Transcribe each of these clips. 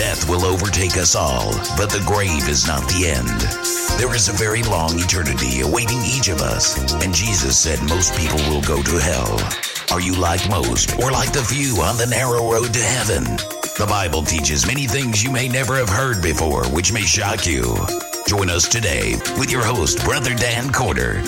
Death will overtake us all, but the grave is not the end. There is a very long eternity awaiting each of us, and Jesus said most people will go to hell. Are you like most, or like the few on the narrow road to heaven? The Bible teaches many things you may never have heard before, which may shock you. Join us today with your host, Brother Dan Corder.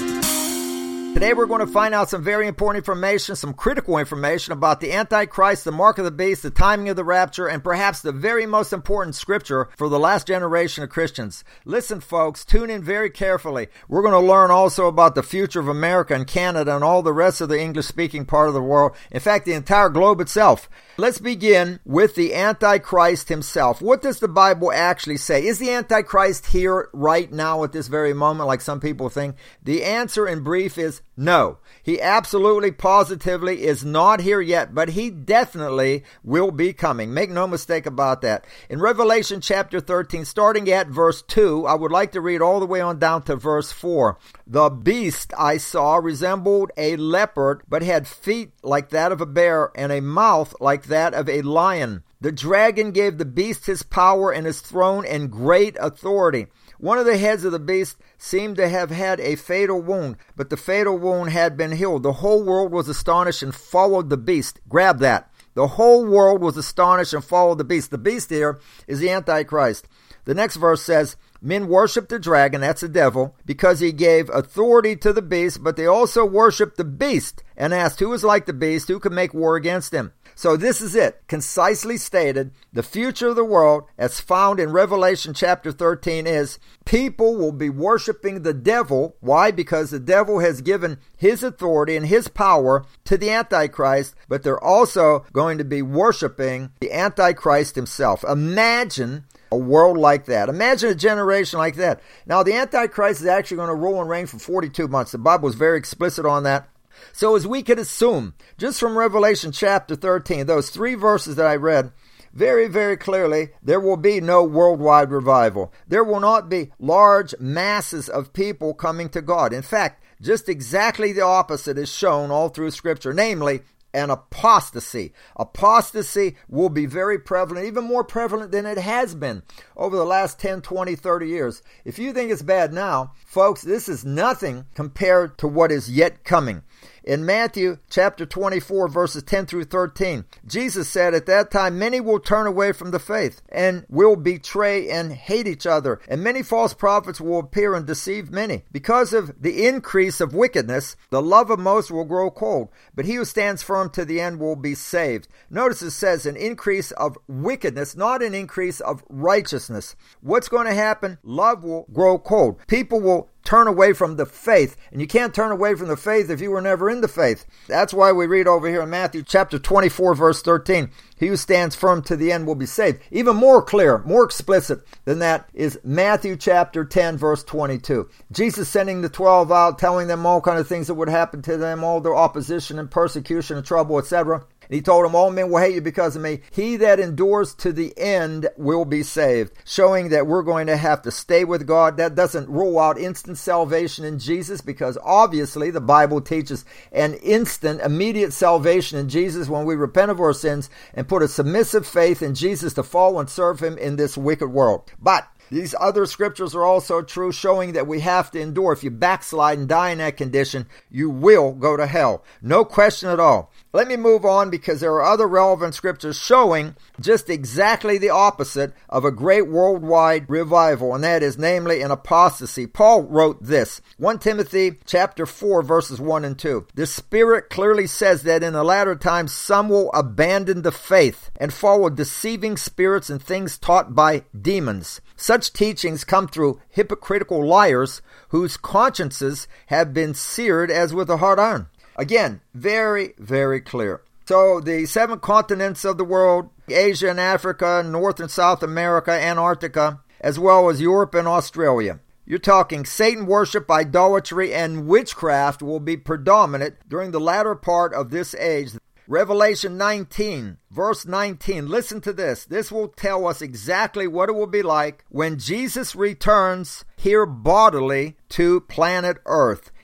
Today we're going to find out some very important information, some critical information about the Antichrist, the mark of the beast, the timing of the rapture, and perhaps the very most important scripture for the last generation of Christians. Listen, folks, tune in very carefully. We're going to learn also about the future of America and Canada and all the rest of the English-speaking part of the world. In fact, the entire globe itself. Let's begin with the Antichrist himself. What does the Bible actually say? Is the Antichrist here right now at this very moment, like some people think? The answer in brief is no. He absolutely, positively is not here yet, but he definitely will be coming. Make no mistake about that. In Revelation chapter 13, starting at verse 2, I would like to read all the way on down to verse 4. The beast I saw resembled a leopard, but had feet like that of a bear and a mouth like that of a lion. The dragon gave the beast his power and his throne and great authority. One of the heads of the beast seemed to have had a fatal wound, but the fatal wound had been healed. The whole world was astonished and followed the beast. Grab that. The whole world was astonished and followed the beast. The beast here is the Antichrist. The next verse says, men worshiped the dragon, that's the devil, because he gave authority to the beast, but they also worshiped the beast and asked who is like the beast, who could make war against him. So this is it, concisely stated. The future of the world, as found in Revelation chapter 13, is people will be worshiping the devil. Why? Because the devil has given his authority and his power to the Antichrist, but they're also going to be worshiping the Antichrist himself. Imagine a world like that. Imagine a generation like that. Now, the Antichrist is actually going to rule and reign for 42 months. The Bible is very explicit on that. So as we could assume, just from Revelation chapter 13, those three verses that I read, very, very clearly, there will be no worldwide revival. There will not be large masses of people coming to God. In fact, just exactly the opposite is shown all through Scripture, namely, an apostasy. Apostasy will be very prevalent, even more prevalent than it has been over the last 10, 20, 30 years. If you think it's bad now, folks, this is nothing compared to what is yet coming. In Matthew chapter 24, verses 10 through 13, Jesus said at that time, many will turn away from the faith and will betray and hate each other. And many false prophets will appear and deceive many. Because of the increase of wickedness, the love of most will grow cold. But he who stands firm to the end will be saved. Notice it says an increase of wickedness, not an increase of righteousness. What's going to happen? Love will grow cold. People will turn away from the faith. And you can't turn away from the faith if you were never in the faith. That's why we read over here in Matthew chapter 24, verse 13, he who stands firm to the end will be saved. Even more clear, more explicit than that is Matthew chapter 10, verse 22. Jesus sending the 12 out, telling them all kind of things that would happen to them, all their opposition and persecution and trouble, etc. He told them, all men will hate you because of me. He that endures to the end will be saved, showing that we're going to have to stay with God. That doesn't rule out instant salvation in Jesus, because obviously the Bible teaches an instant, immediate salvation in Jesus when we repent of our sins and put a submissive faith in Jesus to follow and serve him in this wicked world. But these other scriptures are also true, showing that we have to endure. If you backslide and die in that condition, you will go to hell. No question at all. Let me move on, because there are other relevant scriptures showing just exactly the opposite of a great worldwide revival, and that is namely an apostasy. Paul wrote this, 1 Timothy chapter 4, verses 1 and 2. The Spirit clearly says that in the latter times some will abandon the faith and follow deceiving spirits and things taught by demons. Such teachings come through hypocritical liars whose consciences have been seared as with a hot iron. Again, very, very clear. So the 7 continents of the world, Asia and Africa, North and South America, Antarctica, as well as Europe and Australia. You're talking Satan worship, idolatry, and witchcraft will be predominant during the latter part of this age. Revelation 19, verse 19. Listen to this. This will tell us exactly what it will be like when Jesus returns here bodily to planet Earth.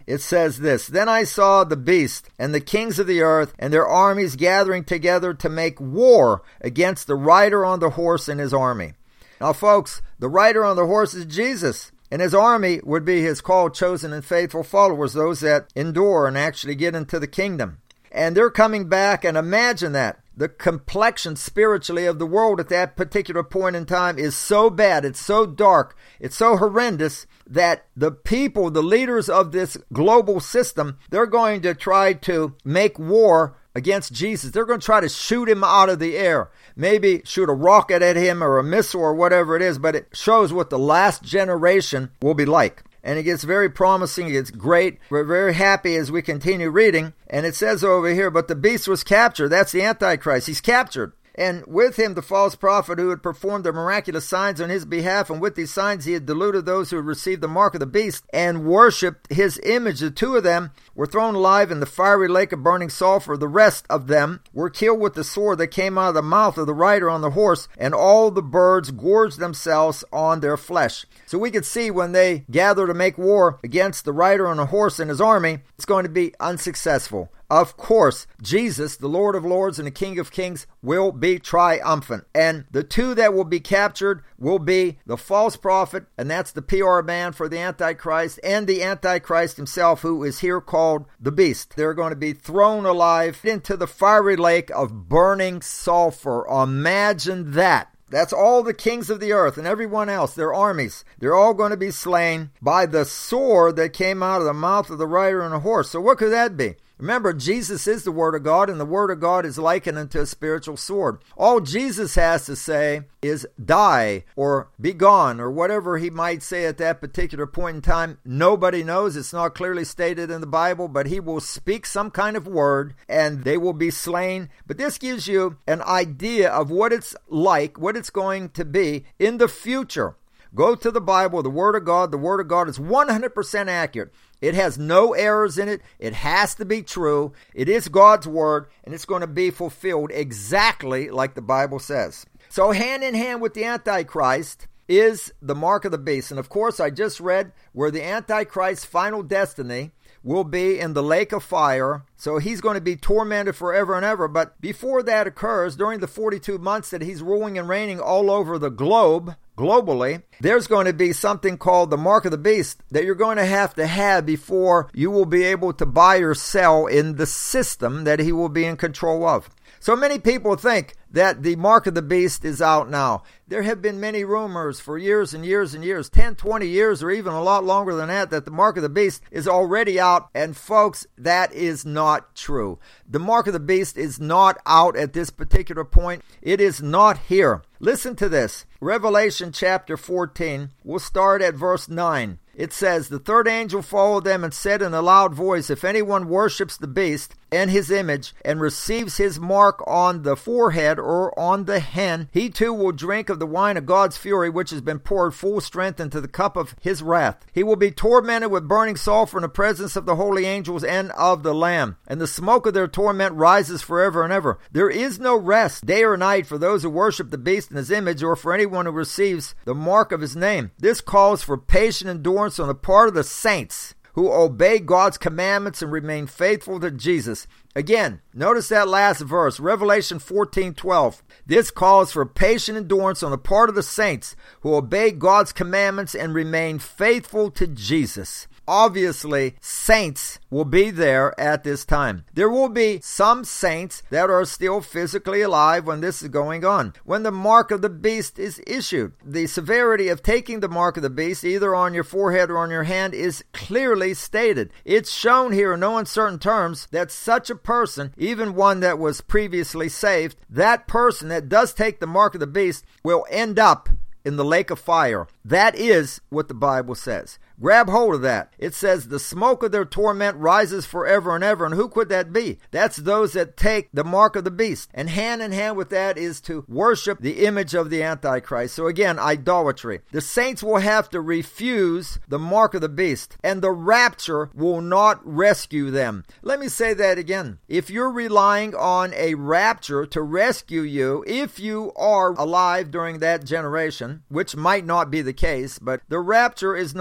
it says this, "Then I saw the beast and the kings of the earth and their armies gathering together to make war against the rider on the horse and his army." Now, folks, the rider on the horse is Jesus, and his army would be his called, chosen, and faithful followers, those that endure and actually get into the kingdom. And they're coming back, and imagine that. The complexion spiritually of the world at that particular point in time is so bad, it's so dark, it's so horrendous that the people, the leaders of this global system, they're going to try to make war against Jesus. They're going to try to shoot him out of the air. Maybe shoot a rocket at him or a missile or whatever it is, but it shows what the last generation will be like. And it gets very promising. It gets great. We're very happy as we continue reading. And it says over here, "But the beast was captured." That's the Antichrist. He's captured. "And with him the false prophet who had performed the miraculous signs on his behalf. And with these signs he had deluded those who had received the mark of the beast and worshipped his image. The two of them were thrown alive in the fiery lake of burning sulfur. The rest of them were killed with the sword that came out of the mouth of the rider on the horse. And all the birds gorged themselves on their flesh." So we could see when they gather to make war against the rider on a horse and his army, it's going to be unsuccessful. Of course, Jesus, the Lord of Lords and the King of Kings, will be triumphant. And the two that will be captured will be the false prophet, and that's the PR man for the Antichrist, and the Antichrist himself, who is here called the beast. They're going to be thrown alive into the fiery lake of burning sulfur. Imagine that. That's all the kings of the earth and everyone else, their armies. They're all going to be slain by the sword that came out of the mouth of the rider on a horse. So what could that be? Remember, Jesus is the Word of God, and the Word of God is likened unto a spiritual sword. All Jesus has to say is die or be gone or whatever he might say at that particular point in time. Nobody knows. It's not clearly stated in the Bible, but he will speak some kind of word and they will be slain. But this gives you an idea of what it's like, what it's going to be in the future. Go to the Bible, the Word of God. The Word of God is 100% accurate. It has no errors in it. It has to be true. It is God's Word, and it's going to be fulfilled exactly like the Bible says. So hand in hand with the Antichrist is the mark of the beast. And of course, I just read where the Antichrist's final destiny will be in the lake of fire. So he's going to be tormented forever and ever. But before that occurs, during the 42 months that he's ruling and reigning all over the globe, globally, there's going to be something called the mark of the beast that you're going to have before you will be able to buy or sell in the system that he will be in control of. So many people think that the mark of the beast is out now. There have been many rumors for years and years and years, 10, 20 years, or even a lot longer than that the mark of the beast is already out. And folks, that is not true. The mark of the beast is not out at this particular point. It is not here. Listen to this. Revelation chapter 14, we'll start at verse 9. It says, "The third angel followed them and said in a loud voice, if anyone worships the beast and his image and receives his mark on the forehead or on the hand, he too will drink of the wine of God's fury, which has been poured full strength into the cup of his wrath. He will be tormented with burning sulfur in the presence of the holy angels and of the Lamb. And the smoke of their torment rises forever and ever. There is no rest, day or night, for those who worship the beast and his image, or for anyone who receives the mark of his name. This calls for patient endurance on the part of the saints who obey God's commandments and remain faithful to Jesus." Again, notice that last verse, Revelation 14:12. This calls for patient endurance on the part of the saints who obey God's commandments and remain faithful to Jesus. Obviously, saints will be there at this time. There will be some saints that are still physically alive when this is going on, when the mark of the beast is issued. The severity of taking the mark of the beast, either on your forehead or on your hand, is clearly stated. It's shown here in no uncertain terms that such a person, even one that was previously saved, that person that does take the mark of the beast will end up in the lake of fire. That is what the Bible says. Grab hold of that. It says the smoke of their torment rises forever and ever. And who could that be? That's those that take the mark of the beast. And hand in hand with that is to worship the image of the Antichrist. So again, idolatry. The saints will have to refuse the mark of the beast, and the rapture will not rescue them. Let me say that again. If you're relying on a rapture to rescue you, if you are alive during that generation, which might not be the case, but the rapture is not going to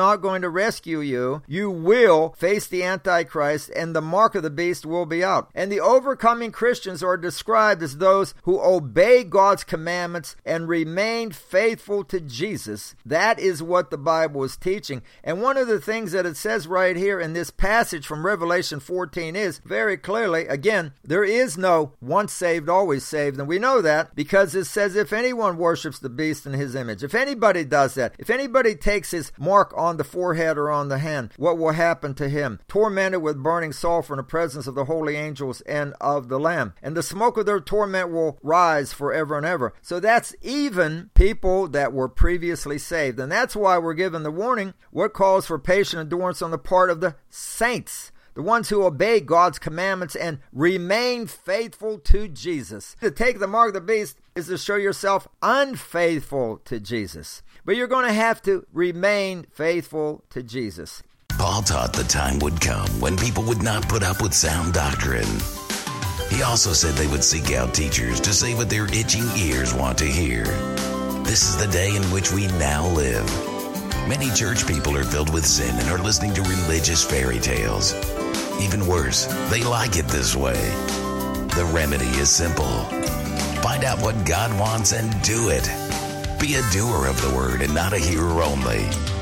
to rescue you, you will face the Antichrist and the mark of the beast will be out. And the overcoming Christians are described as those who obey God's commandments and remain faithful to Jesus. That is what the Bible is teaching. And one of the things that it says right here in this passage from Revelation 14 is very clearly, again, there is no once saved, always saved. And we know that because it says if anyone worships the beast in his image, if anybody does that, if anybody takes his mark on the forehead or on the hand, what will happen to him? Tormented with burning sulfur in the presence of the holy angels and of the Lamb. And the smoke of their torment will rise forever and ever. So that's even people that were previously saved. And that's why we're given the warning, what calls for patient endurance on the part of the saints, the ones who obey God's commandments and remain faithful to Jesus. To take the mark of the beast is to show yourself unfaithful to Jesus. But you're going to have to remain faithful to Jesus. Paul taught the time would come when people would not put up with sound doctrine. He also said they would seek out teachers to say what their itching ears want to hear. This is the day in which we now live. Many church people are filled with sin and are listening to religious fairy tales. Even worse, they like it this way. The remedy is simple. Find out what God wants and do it. Be a doer of the word and not a hearer only.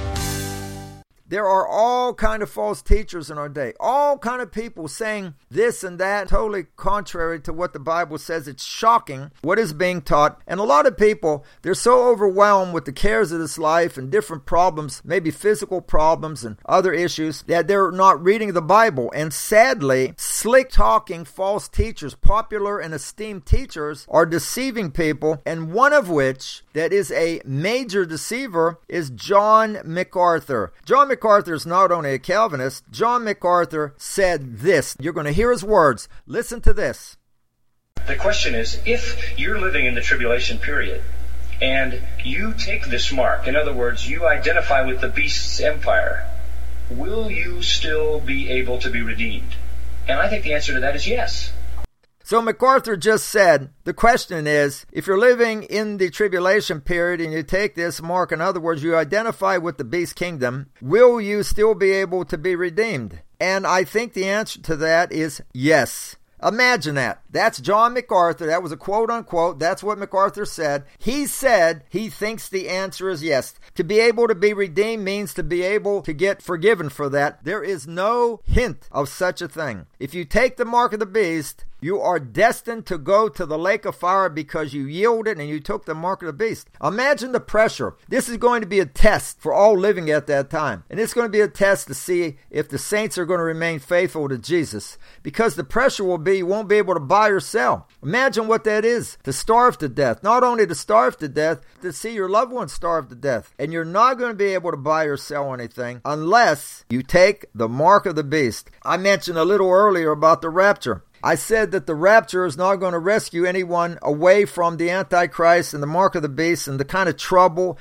There are all kind of false teachers in our day. All kind of people saying this and that, totally contrary to what the Bible says. It's shocking what is being taught. And a lot of people, they're so overwhelmed with the cares of this life and different problems, maybe physical problems and other issues, that they're not reading the Bible. And sadly, slick-talking false teachers, popular and esteemed teachers, are deceiving people. And one of which, that is a major deceiver, is John MacArthur. John MacArthur is not only a Calvinist. John MacArthur said this. You're going to hear his words. Listen to this. The question is, if you're living in the tribulation period and you take this mark, in other words, you identify with the beast's empire, will you still be able to be redeemed? And I think the answer to that is yes. So MacArthur just said, the question is, if you're living in the tribulation period and you take this mark, in other words, you identify with the beast kingdom, will you still be able to be redeemed? And I think the answer to that is yes. Imagine that. That's John MacArthur. That was a quote unquote. That's what MacArthur said. He said he thinks the answer is yes. To be able to be redeemed means to be able to get forgiven for that. There is no hint of such a thing. If you take the mark of the beast, you are destined to go to the lake of fire because you yielded and you took the mark of the beast. Imagine the pressure. This is going to be a test for all living at that time. And it's going to be a test to see if the saints are going to remain faithful to Jesus. Because the pressure will be you won't be able to buy or sell. Imagine what that is, to starve to death. Not only to starve to death, to see your loved ones starve to death. And you're not going to be able to buy or sell anything unless you take the mark of the beast. I mentioned a little earlier about the rapture. I said that the rapture is not going to rescue anyone away from the Antichrist and the mark of the beast and the kind of trouble,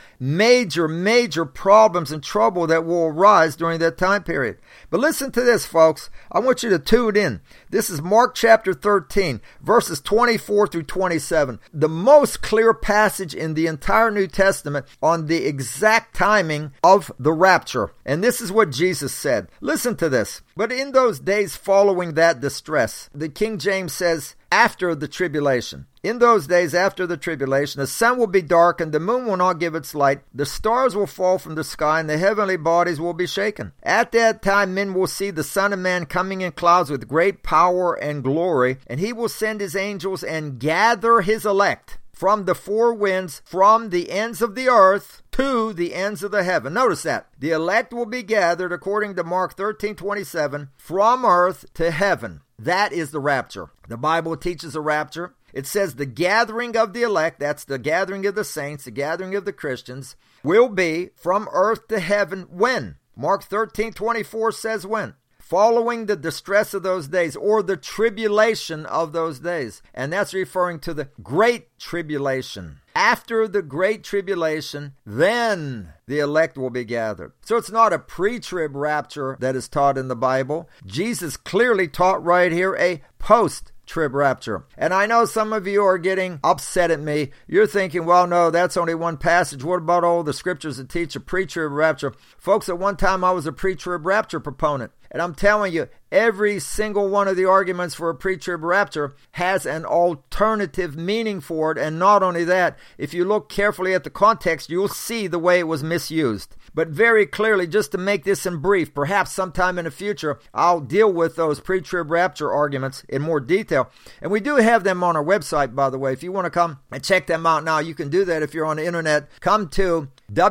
major problems and trouble that will arise during that time period. But listen to this, folks. I want you to tune in. This is Mark chapter 13, verses 24 through 27. The most clear passage in the entire New Testament on the exact timing of the rapture. And this is what Jesus said. Listen to this. But in those days following that distress, the King James says, after the tribulation. In those days after the tribulation, the sun will be darkened, the moon will not give its light, the stars will fall from the sky, and the heavenly bodies will be shaken. At that time men will see the Son of Man coming in clouds with great power and glory, and he will send his angels and gather his elect from the four winds, from the ends of the earth to the ends of the heaven. Notice that. The elect will be gathered, according to Mark 13:27, from earth to heaven. That is the rapture. The Bible teaches a rapture. It says the gathering of the elect, that's the gathering of the saints, the gathering of the Christians, will be from earth to heaven when? Mark 13:24 says when? Following the distress of those days, or the tribulation of those days. And that's referring to the great tribulation. After the great tribulation, then the elect will be gathered. So it's not a pre-trib rapture that is taught in the Bible. Jesus clearly taught right here a post pre-trib rapture. And I know some of you are getting upset at me. You're thinking, well, no, that's only one passage. What about all the scriptures that teach a pre-trib rapture? Folks, at one time I was a pre-trib rapture proponent. And I'm telling you, every single one of the arguments for a pre-trib rapture has an alternative meaning for it. And not only that, if you look carefully at the context, you'll see the way it was misused. But very clearly, just to make this in brief, perhaps sometime in the future, I'll deal with those pre-trib rapture arguments in more detail. And we do have them on our website, by the way. If you want to come and check them out now, you can do that if you're on the internet. Come to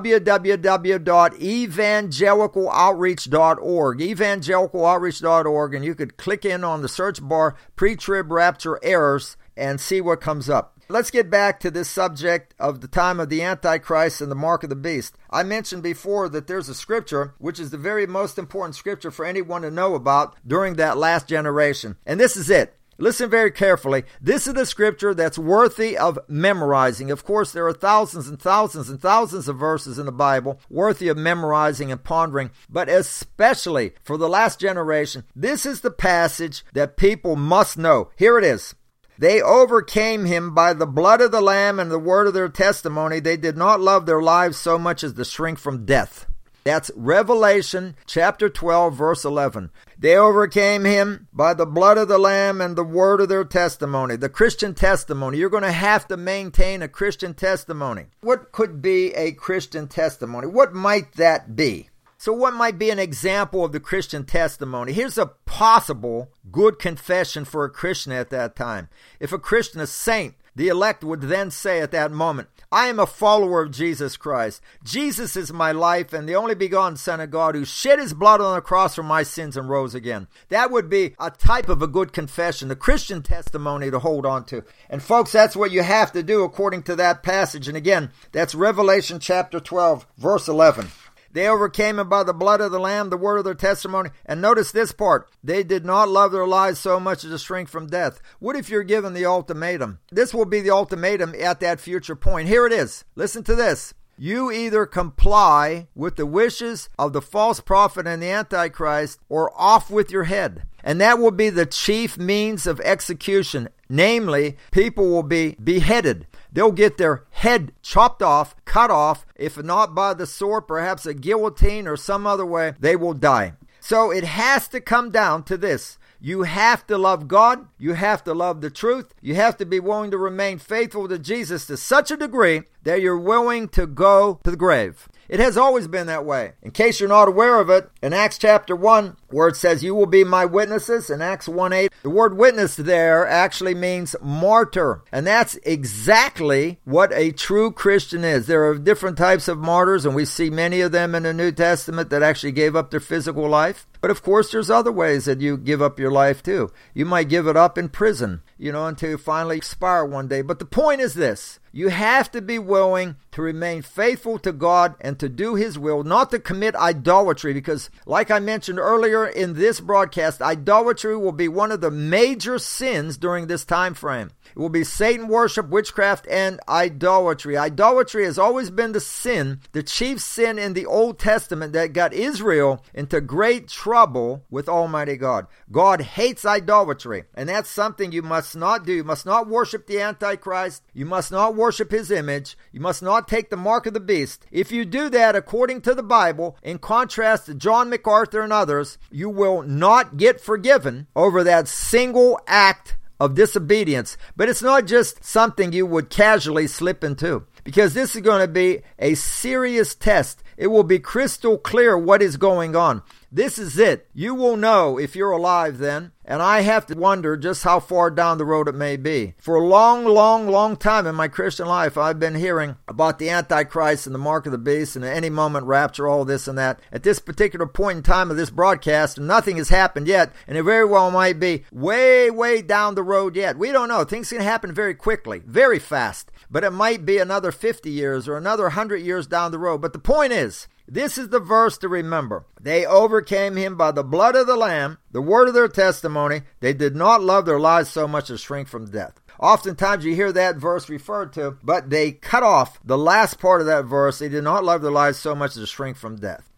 www.evangelicaloutreach.org, evangelicaloutreach.org, and you could click in on the search bar, pre-trib rapture errors, and see what comes up. Let's get back to this subject of the time of the Antichrist and the mark of the beast. I mentioned before that there's a scripture, which is the very most important scripture for anyone to know about during that last generation. And this is it. Listen very carefully. This is the scripture that's worthy of memorizing. Of course, there are thousands and thousands and thousands of verses in the Bible worthy of memorizing and pondering, but especially for the last generation, this is the passage that people must know. Here it is. They overcame him by the blood of the Lamb and the word of their testimony. They did not love their lives so much as to shrink from death. That's Revelation chapter 12, verse 11. They overcame him by the blood of the Lamb and the word of their testimony. The Christian testimony. You're going to have to maintain a Christian testimony. What could be a Christian testimony? What might that be? So what might be an example of the Christian testimony? Here's a possible good confession for a Christian at that time. If a Christian, a saint, the elect would then say at that moment, I am a follower of Jesus Christ. Jesus is my life and the only begotten Son of God who shed his blood on the cross for my sins and rose again. That would be a type of a good confession, the Christian testimony to hold on to. And folks, that's what you have to do according to that passage. And again, that's Revelation chapter 12, verse 11. They overcame him by the blood of the Lamb, the word of their testimony. And notice this part. They did not love their lives so much as to shrink from death. What if you're given the ultimatum? This will be the ultimatum at that future point. Here it is. Listen to this. You either comply with the wishes of the false prophet and the Antichrist, or off with your head. And that will be the chief means of execution. Namely, people will be beheaded. They'll get their head chopped off, cut off. If not by the sword, perhaps a guillotine or some other way, they will die. So it has to come down to this. You have to love God. You have to love the truth. You have to be willing to remain faithful to Jesus to such a degree that you're willing to go to the grave. It has always been that way. In case you're not aware of it, in Acts chapter 1, where it says, you will be my witnesses, in Acts 1:8, the word witness there actually means martyr. And that's exactly what a true Christian is. There are different types of martyrs, and we see many of them in the New Testament that actually gave up their physical life. But of course, there's other ways that you give up your life too. You might give it up in prison, until you finally expire one day. But the point is this. You have to be willing to remain faithful to God and to do his will, not to commit idolatry, because like I mentioned earlier in this broadcast, idolatry will be one of the major sins during this time frame. It will be Satan worship, witchcraft, and idolatry. Idolatry has always been the sin, the chief sin in the Old Testament that got Israel into great trouble with Almighty God. God hates idolatry, and that's something you must not do. You must not worship the Antichrist. You must not worship his image. You must not take the mark of the beast. If you do that according to the Bible, in contrast to John MacArthur and others, you will not get forgiven over that single act of disobedience. But it's not just something you would casually slip into, because this is going to be a serious test. It will be crystal clear what is going on. This is it. You will know if you're alive then. And I have to wonder just how far down the road it may be. For a long, long, long time in my Christian life, I've been hearing about the Antichrist and the mark of the beast and at any moment rapture, all this and that. At this particular point in time of this broadcast, nothing has happened yet. And it very well might be way, way down the road yet. We don't know. Things can happen very quickly, very fast. But it might be another 50 years or another 100 years down the road. But the point is, this is the verse to remember. They overcame him by the blood of the Lamb, the word of their testimony. They did not love their lives so much as shrink from death. Oftentimes you hear that verse referred to, but they cut off the last part of that verse. They did not love their lives so much as to shrink from death.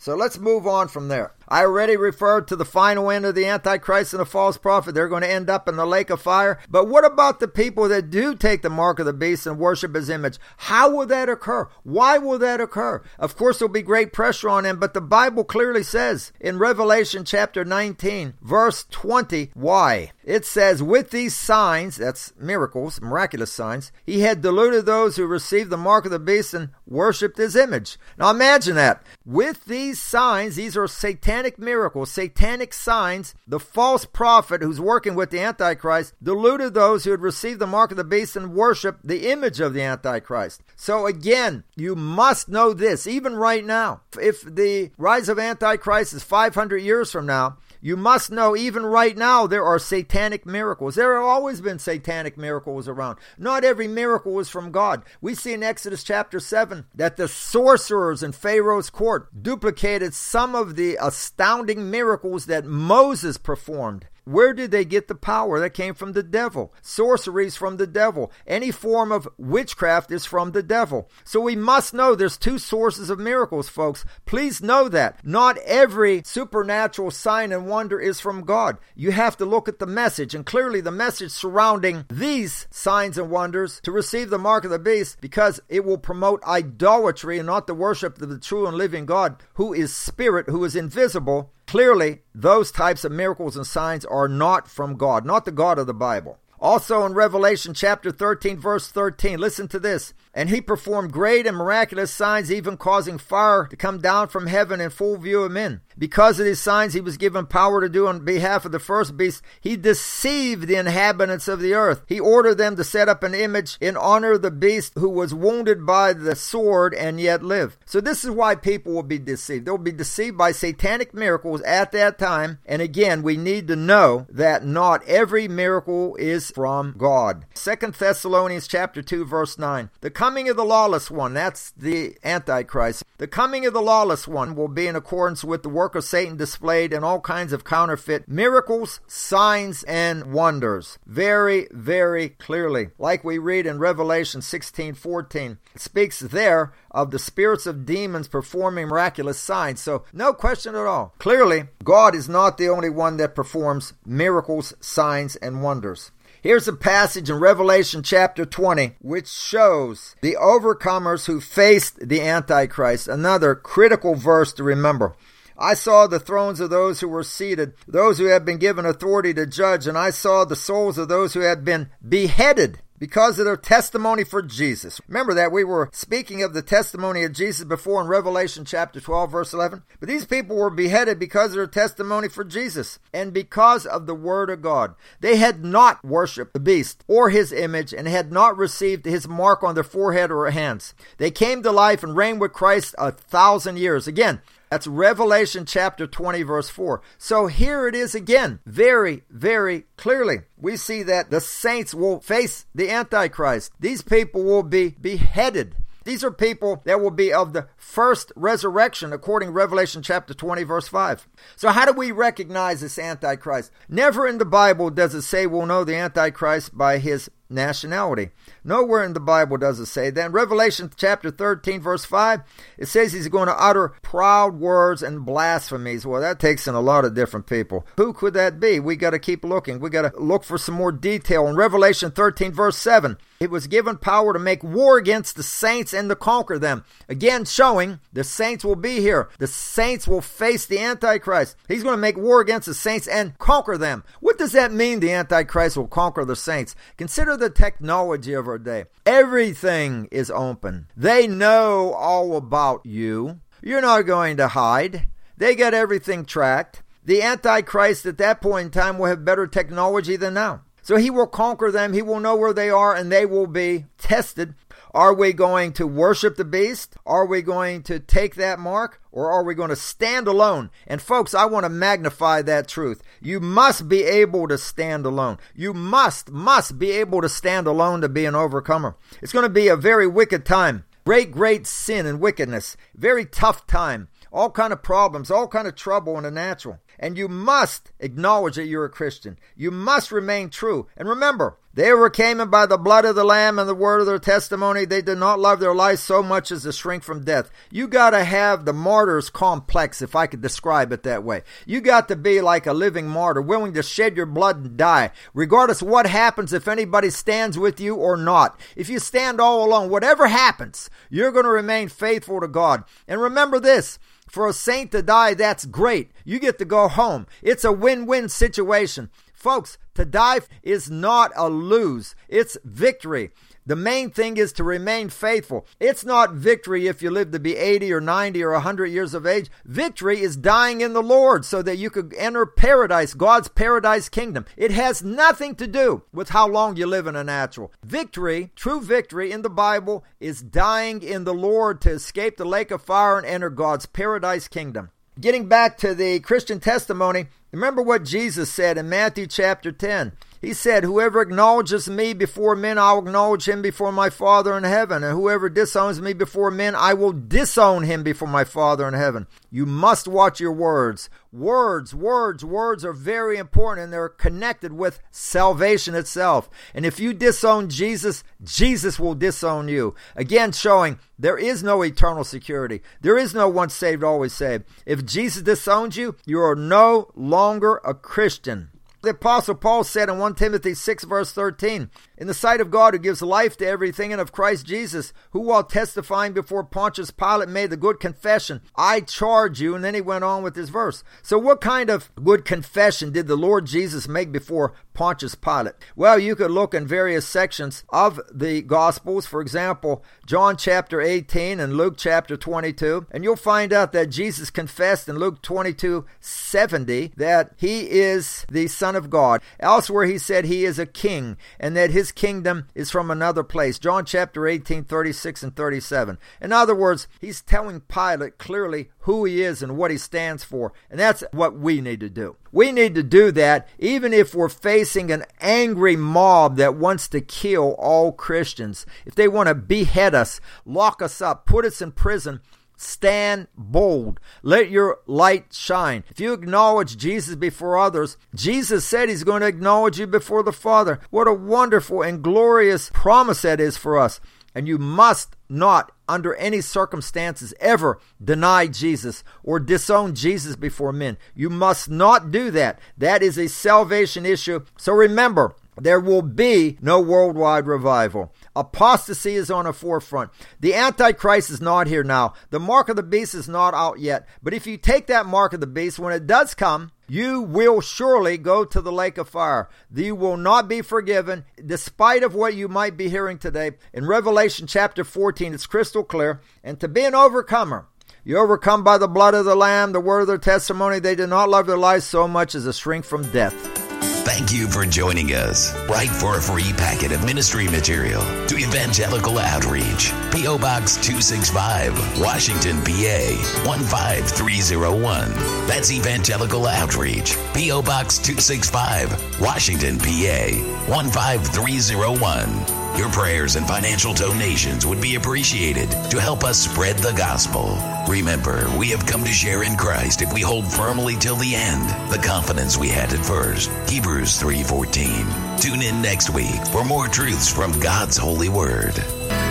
So let's move on from there. I already referred to the final end of the Antichrist and the false prophet. They're going to end up in the lake of fire. But what about the people that do take the mark of the beast and worship his image? How will that occur? Why will that occur? Of course, there'll be great pressure on them, but the Bible clearly says in Revelation chapter 19, verse 20, why? It says, with these signs, that's miracles, miraculous signs, he had deluded those who received the mark of the beast and worshiped his image. Now imagine that. With these signs, these are satanic miracles, satanic signs, the false prophet who's working with the Antichrist deluded those who had received the mark of the beast and worshiped the image of the Antichrist. So again, you must know this, even right now. If the rise of Antichrist is 500 years from now, you must know even right now there are satanic miracles. There have always been satanic miracles around. Not every miracle is from God. We see in Exodus chapter 7 that the sorcerers in Pharaoh's court duplicated some of the astounding miracles that Moses performed. Where did they get the power? That came from the devil. Sorcery is from the devil. Any form of witchcraft is from the devil. So we must know there's two sources of miracles, folks. Please know that. Not every supernatural sign and wonder is from God. You have to look at the message, and clearly the message surrounding these signs and wonders to receive the mark of the beast, because it will promote idolatry and not the worship of the true and living God, who is spirit, who is invisible. Clearly, those types of miracles and signs are not from God, not the God of the Bible. Also in Revelation chapter 13, verse 13, listen to this. And he performed great and miraculous signs, even causing fire to come down from heaven in full view of men. Because of these signs, he was given power to do on behalf of the first beast. He deceived the inhabitants of the earth. He ordered them to set up an image in honor of the beast who was wounded by the sword and yet lived. So this is why people will be deceived. They'll be deceived by satanic miracles at that time. And again, we need to know that not every miracle is from God. 2 Thessalonians chapter 2, verse 9. The coming of the lawless one, that's the Antichrist. The coming of the lawless one will be in accordance with the work of Satan displayed in all kinds of counterfeit miracles, signs, and wonders. Very, very clearly. Like we read in Revelation 16:14. It speaks there of the spirits of demons performing miraculous signs. So no question at all. Clearly, God is not the only one that performs miracles, signs, and wonders. Here's a passage in Revelation chapter 20, which shows the overcomers who faced the Antichrist. Another critical verse to remember. I saw the thrones of those who were seated, those who had been given authority to judge, and I saw the souls of those who had been beheaded because of their testimony for Jesus. Remember that we were speaking of the testimony of Jesus before in Revelation chapter 12, verse 11. But these people were beheaded because of their testimony for Jesus and because of the word of God. They had not worshipped the beast or his image and had not received his mark on their forehead or hands. They came to life and reigned with Christ 1,000 years. Again, that's Revelation chapter 20, verse 4. So here it is again, very, very clearly. We see that the saints will face the Antichrist. These people will be beheaded. These are people that will be of the first resurrection, according to Revelation chapter 20, verse 5. So how do we recognize this Antichrist? Never in the Bible does it say we'll know the Antichrist by his nationality. Nowhere in the Bible does it say that. In Revelation chapter 13, verse 5, it says he's going to utter proud words and blasphemies. Well, that takes in a lot of different people. Who could that be? We got to keep looking. We got to look for some more detail. In Revelation 13, verse 7, it was given power to make war against the saints and to conquer them. Again, showing the saints will be here. The saints will face the Antichrist. He's going to make war against the saints and conquer them. What does that mean, the Antichrist will conquer the saints? Consider the technology of our day. Everything is open. They know all about you. You're not going to hide. They got everything tracked. The Antichrist at that point in time will have better technology than now. So he will conquer them. He will know where they are, and they will be tested. Are we going to worship the beast? Are we going to take that mark? Or are we going to stand alone? And folks, I want to magnify that truth. You must be able to stand alone. You must be able to stand alone to be an overcomer. It's going to be a very wicked time. Great sin and wickedness. Very tough time. All kind of problems, all kind of trouble in the natural. And you must acknowledge that you're a Christian. You must remain true. And remember, they overcame him by the blood of the Lamb and the word of their testimony. They did not love their lives so much as to shrink from death. You got to have the martyr's complex, if I could describe it that way. You got to be like a living martyr, willing to shed your blood and die, regardless of what happens, if anybody stands with you or not. If you stand all alone, whatever happens, you're going to remain faithful to God. And remember this, for a saint to die, that's great. You get to go home. It's a win-win situation. Folks, to die is not a lose. It's victory. The main thing is to remain faithful. It's not victory if you live to be 80 or 90 or 100 years of age. Victory is dying in the Lord so that you could enter paradise, God's paradise kingdom. It has nothing to do with how long you live in a natural. Victory, true victory in the Bible, is dying in the Lord to escape the lake of fire and enter God's paradise kingdom. Getting back to the Christian testimony, remember what Jesus said in Matthew chapter 10. He said, whoever acknowledges me before men, I will acknowledge him before my Father in heaven. And whoever disowns me before men, I will disown him before my Father in heaven. You must watch your words. Words are very important, and they're connected with salvation itself. And if you disown Jesus, Jesus will disown you. Again, showing there is no eternal security. There is no once saved, always saved. If Jesus disowns you, you are no longer a Christian. The Apostle Paul said in 1 Timothy 6 verse 13, in the sight of God who gives life to everything, and of Christ Jesus, who while testifying before Pontius Pilate made the good confession, I charge you. And then he went on with this verse. So what kind of good confession did the Lord Jesus make before Pontius Pilate? Well, you could look in various sections of the Gospels. For example, John chapter 18 and Luke chapter 22. And you'll find out that Jesus confessed in Luke 22:70 that he is the Son of God. Elsewhere he said he is a king and that his kingdom is from another place. John chapter 18, 36 and 37. In other words, he's telling Pilate clearly who he is and what he stands for. And that's what we need to do. We need to do that even if we're facing an angry mob that wants to kill all Christians. If they want to behead us, lock us up, put us in prison, stand bold. Let your light shine. If you acknowledge Jesus before others, Jesus said he's going to acknowledge you before the Father. What a wonderful and glorious promise that is for us. And you must not, under any circumstances, ever deny Jesus or disown Jesus before men. You must not do that. That is a salvation issue. So remember, there will be no worldwide revival. Apostasy is on the forefront. The Antichrist is not here now. The mark of the beast is not out yet. But if you take that mark of the beast, when it does come, you will surely go to the lake of fire. You will not be forgiven, despite of what you might be hearing today. In Revelation chapter 14, it's crystal clear. And to be an overcomer, you overcome by the blood of the Lamb, the word of their testimony. They did not love their lives so much as to shrink from death. Thank you for joining us. Write for a free packet of ministry material to Evangelical Outreach, P.O. Box 265, Washington, PA 15301. That's Evangelical Outreach, P.O. Box 265, Washington, PA 15301. Your prayers and financial donations would be appreciated to help us spread the gospel. Remember, we have come to share in Christ if we hold firmly till the end the confidence we had at first. Hebrews 3:14. Tune in next week for more truths from God's holy word.